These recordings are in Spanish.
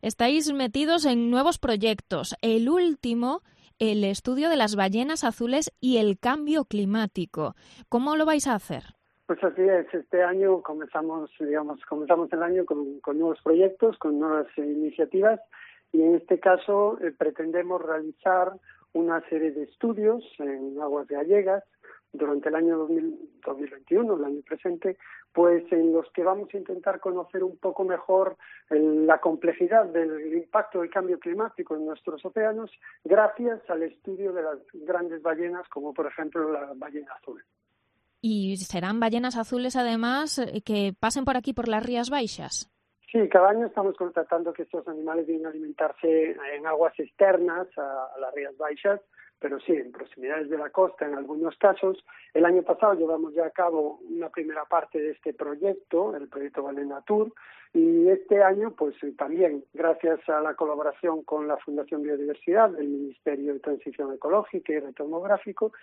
Estáis metidos en nuevos proyectos. El último, el estudio de las ballenas azules y el cambio climático. ¿Cómo lo vais a hacer? Pues así es, este año comenzamos el año con nuevos proyectos, con nuevas iniciativas, y en este caso pretendemos realizar una serie de estudios en aguas gallegas durante el año 2021, el año presente, pues en los que vamos a intentar conocer un poco mejor la complejidad del impacto del cambio climático en nuestros océanos gracias al estudio de las grandes ballenas, como por ejemplo la ballena azul. Y serán ballenas azules, además, que pasen por aquí, por las Rías Baixas. Sí, cada año estamos constatando que estos animales vienen a alimentarse en aguas externas a las Rías Baixas, pero sí, en proximidades de la costa en algunos casos. El año pasado llevamos ya a cabo una primera parte de este proyecto, el proyecto Balena Tour, y este año, pues también, gracias a la colaboración con la Fundación Biodiversidad del Ministerio de Transición Ecológica y Reto Demográfico,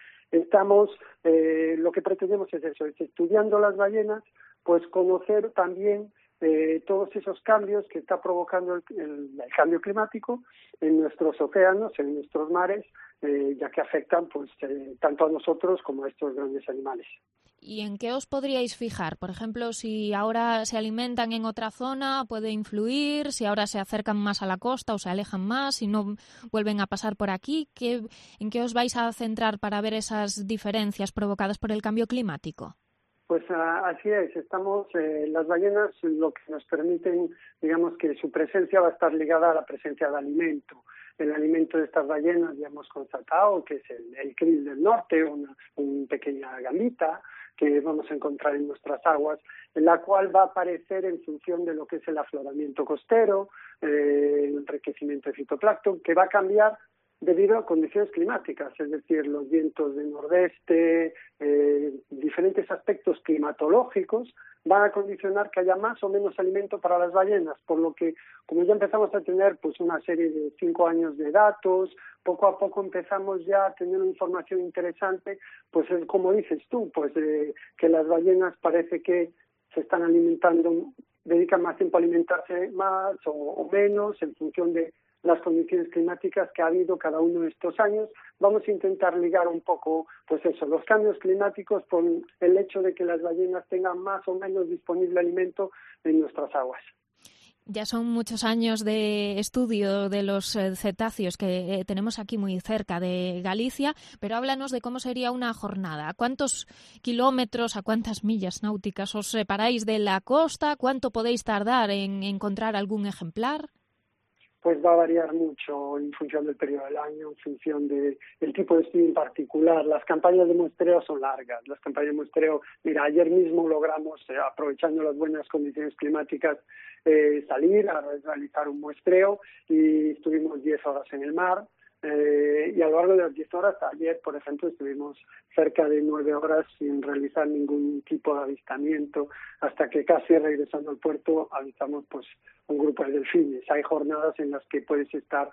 lo que pretendemos es eso, es estudiando las ballenas, pues conocer también todos esos cambios que está provocando el cambio climático en nuestros océanos, en nuestros mares, ya que afectan pues tanto a nosotros como a estos grandes animales. ¿Y en qué os podríais fijar? Por ejemplo, si ahora se alimentan en otra zona, ¿puede influir? Si ahora se acercan más a la costa o se alejan más, si no vuelven a pasar por aquí, ¿en qué os vais a centrar para ver esas diferencias provocadas por el cambio climático? Pues así es, las ballenas lo que nos permiten, digamos que su presencia va a estar ligada a la presencia de alimento. El alimento de estas ballenas ya hemos constatado que es el krill del norte, una pequeña gambita que vamos a encontrar en nuestras aguas, en la cual va a aparecer en función de lo que es el afloramiento costero, el enriquecimiento de fitoplancton, que va a cambiar debido a condiciones climáticas, es decir, los vientos de nordeste, diferentes aspectos climatológicos van a condicionar que haya más o menos alimento para las ballenas, por lo que, como ya empezamos a tener pues una serie de 5 años de datos, poco a poco empezamos ya a tener una información interesante, pues como dices tú, pues que las ballenas parece que se están alimentando, dedican más tiempo a alimentarse más o menos en función de las condiciones climáticas que ha habido cada uno de estos años. Vamos a intentar ligar un poco, pues eso, los cambios climáticos con el hecho de que las ballenas tengan más o menos disponible alimento en nuestras aguas. Ya son muchos años de estudio de los cetáceos que tenemos aquí muy cerca de Galicia, pero háblanos de cómo sería una jornada. ¿A cuántos kilómetros, a cuántas millas náuticas os separáis de la costa? ¿Cuánto podéis tardar en encontrar algún ejemplar? Pues va a variar mucho en función del periodo del año, en función del tipo de estudio en particular. Las campañas de muestreo son largas. Las campañas de muestreo, mira, ayer mismo logramos, aprovechando las buenas condiciones climáticas, salir a realizar un muestreo y estuvimos 10 horas en el mar. Y a lo largo de las 10 horas, ayer, por ejemplo, estuvimos cerca de 9 horas sin realizar ningún tipo de avistamiento, hasta que casi regresando al puerto avistamos pues un grupo de delfines. Hay jornadas en las que puedes estar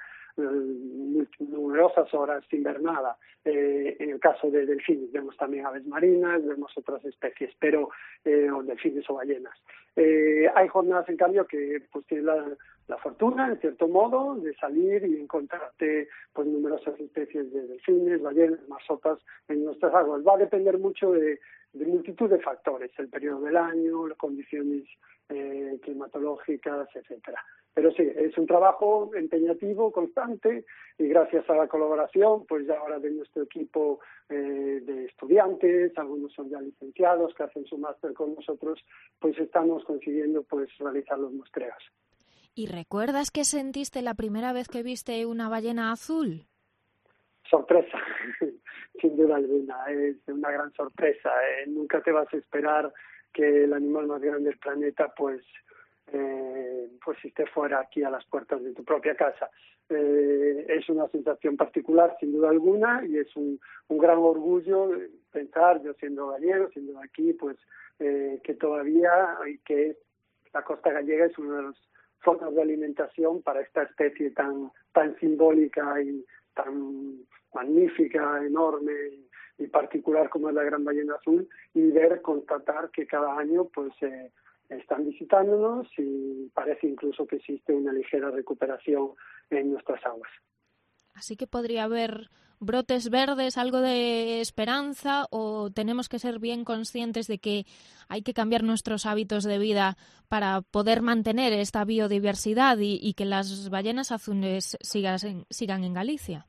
numerosas horas sin ver nada. En el caso de delfines vemos también aves marinas, vemos otras especies, pero o delfines o ballenas. Hay jornadas, en cambio, que pues tienes la fortuna, en cierto modo, de salir y encontrarte pues numerosas especies de delfines, ballenas, marsotas en nuestras aguas. Va a depender mucho de multitud de factores, el periodo del año, las condiciones climatológicas, etcétera. Pero sí, es un trabajo empeñativo, constante, y gracias a la colaboración, pues ya ahora de nuestro equipo de estudiantes, algunos son ya licenciados que hacen su máster con nosotros, pues estamos consiguiendo pues realizar los muestreos. ¿Y recuerdas qué sentiste la primera vez que viste una ballena azul? Sorpresa, sin duda alguna, es una gran sorpresa. Nunca te vas a esperar que el animal más grande del planeta pues esté fuera aquí a las puertas de tu propia casa. Es una sensación particular, sin duda alguna, y es un gran orgullo pensar, yo siendo gallego, siendo de aquí, pues que todavía y que la costa gallega es una de las zonas de alimentación para esta especie tan simbólica y tan magnífica, enorme y particular como es la gran ballena azul, y constatar que cada año pues están visitándonos y parece incluso que existe una ligera recuperación en nuestras aguas. Así que podría haber brotes verdes, algo de esperanza, o tenemos que ser bien conscientes de que hay que cambiar nuestros hábitos de vida para poder mantener esta biodiversidad y que las ballenas azules sigan en Galicia.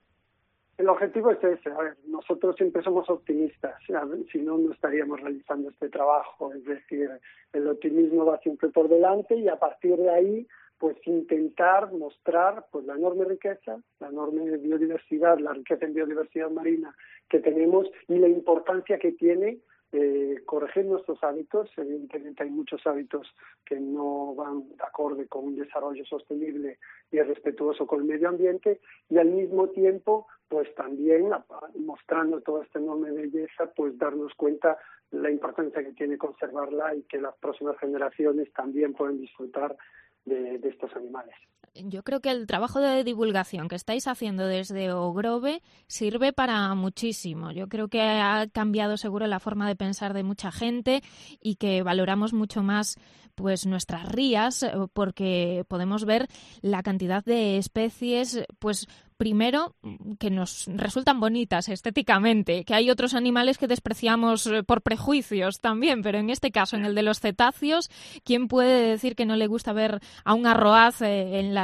El objetivo es ese. A ver, nosotros siempre somos optimistas, si no, no estaríamos realizando este trabajo. Es decir, el optimismo va siempre por delante y a partir de ahí, pues intentar mostrar pues la enorme riqueza, la enorme biodiversidad, la riqueza en biodiversidad marina que tenemos y la importancia que tiene corregir nuestros hábitos. Evidentemente hay muchos hábitos que no van de acorde con un desarrollo sostenible y respetuoso con el medio ambiente y al mismo tiempo pues también mostrando toda esta enorme belleza, pues darnos cuenta de la importancia que tiene conservarla y que las próximas generaciones también pueden disfrutar de estos animales. Yo creo que el trabajo de divulgación que estáis haciendo desde Ogrove sirve para muchísimo. Yo creo que ha cambiado seguro la forma de pensar de mucha gente y que valoramos mucho más pues nuestras rías porque podemos ver la cantidad de especies, pues primero, que nos resultan bonitas estéticamente, que hay otros animales que despreciamos por prejuicios también, pero en este caso, en el de los cetáceos, ¿quién puede decir que no le gusta ver a un arroaz en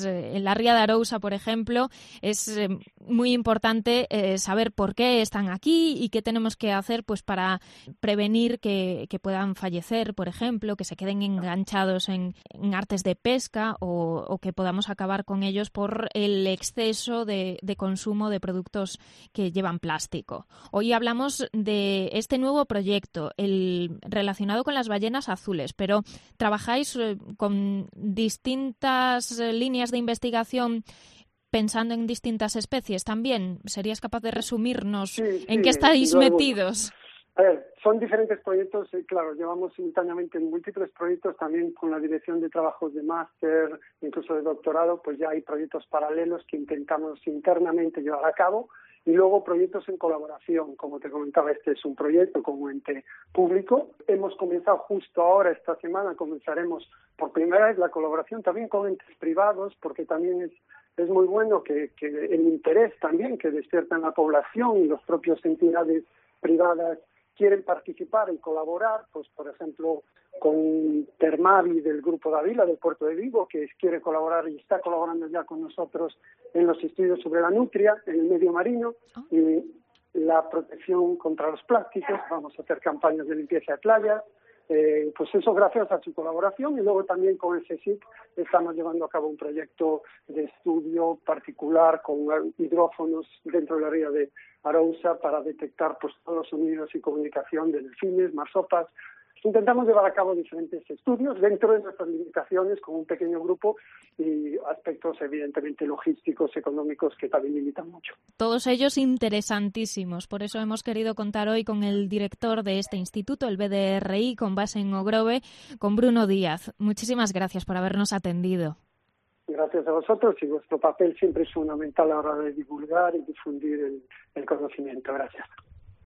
la ría de Arousa, por ejemplo? Es muy importante saber por qué están aquí y qué tenemos que hacer pues para prevenir que puedan fallecer, por ejemplo, que se queden enganchados en artes de pesca o que podamos acabar con ellos por el exceso de consumo de productos que llevan plástico. Hoy hablamos de este nuevo proyecto, el relacionado con las ballenas azules, pero trabajáis con distintas líneas de investigación pensando en distintas especies también. ¿Serías capaz de resumirnos en qué estáis metidos? A ver, son diferentes proyectos, claro, llevamos simultáneamente en múltiples proyectos, también con la dirección de trabajos de máster, incluso de doctorado, pues ya hay proyectos paralelos que intentamos internamente llevar a cabo y luego proyectos en colaboración. Como te comentaba, este es un proyecto con un ente público. Hemos comenzado justo ahora, esta semana, comenzaremos por primera vez la colaboración también con entes privados, porque también es muy bueno que el interés también que despierta en la población y las propias entidades privadas quieren participar y colaborar, pues por ejemplo con Termavi del Grupo Dávila del Puerto de Vigo, que quiere colaborar y está colaborando ya con nosotros en los estudios sobre la nutria, en el medio marino y la protección contra los plásticos. Vamos a hacer campañas de limpieza de playas, pues eso gracias a su colaboración, y luego también con el CSIC estamos llevando a cabo un proyecto de estudio particular con hidrófonos dentro de la ría de Arousa para detectar pues todos los sonidos y comunicación de delfines, marsopas. Intentamos llevar a cabo diferentes estudios dentro de nuestras limitaciones con un pequeño grupo y aspectos evidentemente logísticos, económicos que también limitan mucho. Todos ellos interesantísimos. Por eso hemos querido contar hoy con el director de este instituto, el BDRI, con base en Ogrove, con Bruno Díaz. Muchísimas gracias por habernos atendido. Gracias a vosotros y vuestro papel siempre es fundamental a la hora de divulgar y difundir el conocimiento. Gracias.